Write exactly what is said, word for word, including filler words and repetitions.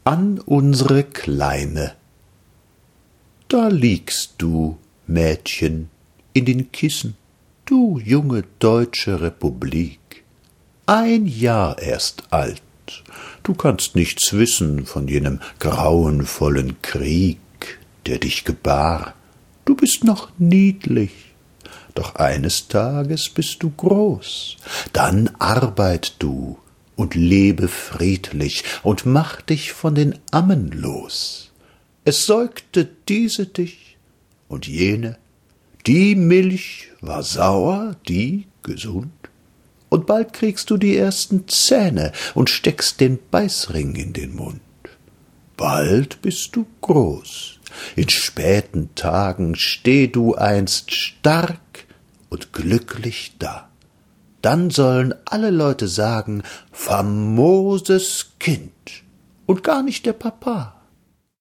An unsere Kleine. Da liegst du, Mädchen, in den Kissen, du junge deutsche Republik, ein Jahr erst alt, du kannst nichts wissen von jenem grauenvollen Krieg, der dich gebar, du bist noch niedlich, doch eines Tages bist du groß, dann arbeit du und lebe friedlich und mach dich von den Ammen los. Es säugte diese dich und jene, die Milch war sauer, die gesund, und bald kriegst du die ersten Zähne und steckst den Beißring in den Mund. Bald bist du groß, in späten Tagen steh du einst stark und glücklich da. Dann sollen alle Leute sagen, famoses Kind und gar nicht der Papa.